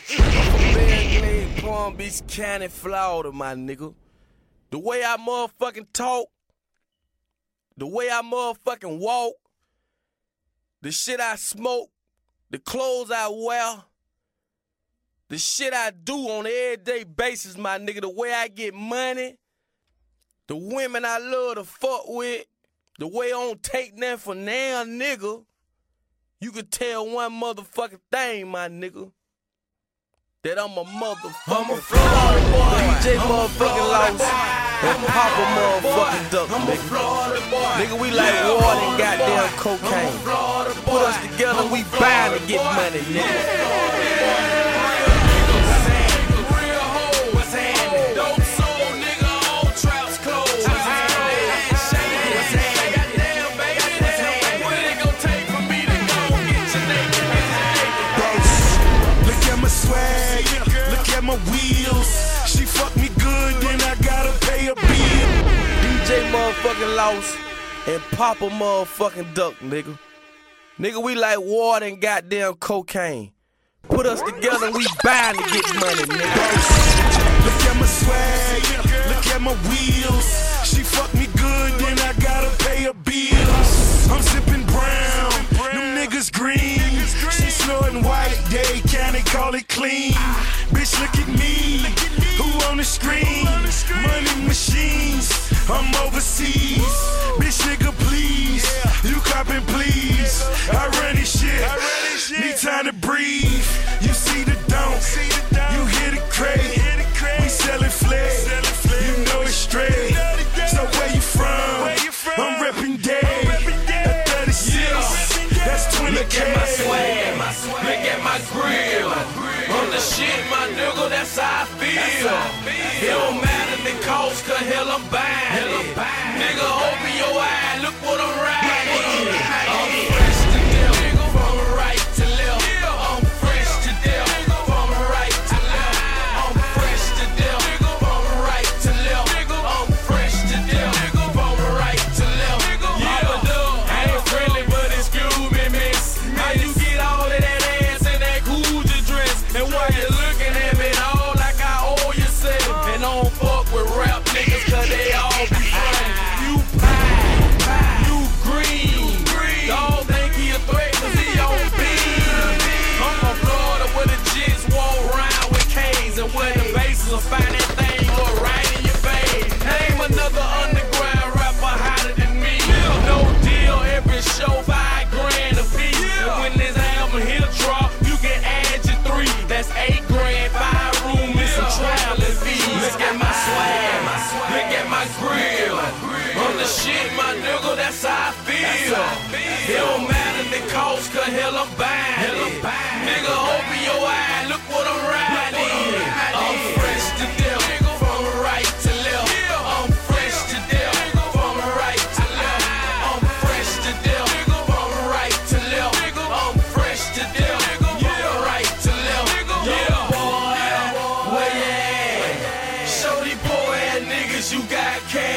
Bell Glade, Palm Beach County, Florida, my nigga. The way I motherfucking talk, the way I motherfucking walk, the shit I smoke, the clothes I wear, the shit I do on an everyday basis, my nigga, the way I get money, the women I love to fuck with, the way I don't take nothing for now, nigga. You could tell one motherfucking thing, my nigga. That I'm a motherfucking I'm a Florida boy. DJ motherfucking Lost and Papa motherfucking Duck, nigga. Nigga, we like water and goddamn cocaine. Put us together, we bound to get money, nigga. My wheels, she fuck me good, then I gotta pay a bill. DJ motherfucking Lost and Papa motherfucking Duck, nigga. Nigga, we like water and goddamn cocaine. Put us together, we bound to get money, nigga. Look at my swag, look at my wheels. She fuck me good, then I gotta pay a bill. I'm sipping brown, them niggas green. She snorting white, they can't call it clean. Bitch, look at me, who on the screen? Money machines, I'm overseas. Bitch, nigga, please, you copping, please. I run this shit, need time to breathe. You see the don't, you hear the crate. We sellin' flags, you know it's straight. So where you from? I'm reppin' dead. At 36, that's 20K. Look at my swag, look at my grill. On the shit, my nigga, that's how I feel. It don't matter the cost, cause hell I'm buying it. Nigga, open your eye, look what I'm riding. I'm fresh to death, nigga, from right to left. I'm fresh to death, from right to left. I'm fresh to death, from right to left. I'm fresh to death, from right to left. I ain't friendly, but excuse me, miss. How you get all of that ass and that Gucci dress? And why you looking at me all like I owe you something? And don't fuck with rap niggas cause they all be funny. You pie, you green. Dog think he a threat cause he on beat. I'm from Florida where the jits walk around with K's and where the bases will find that thing go right in your face. Name another underground rapper hotter than me. No deal, every show $5 grand a piece. And when this album hit a drop, you can add your 3. That's $8 grand, 5 room and some traveling fees. Look at my swag, look at my grill. On the shit, my nigga, that's how I feel. It don't matter the cost, cause hell I'm buying it. Nigga, open your eye, look what I'm riding. I'm fresh to death, from right to left. I'm fresh to death, from right to left. I'm fresh to death, from right to left. I'm fresh to death, from right to left. Yeah, boy, where you at? Show these poor ass niggas you got cash.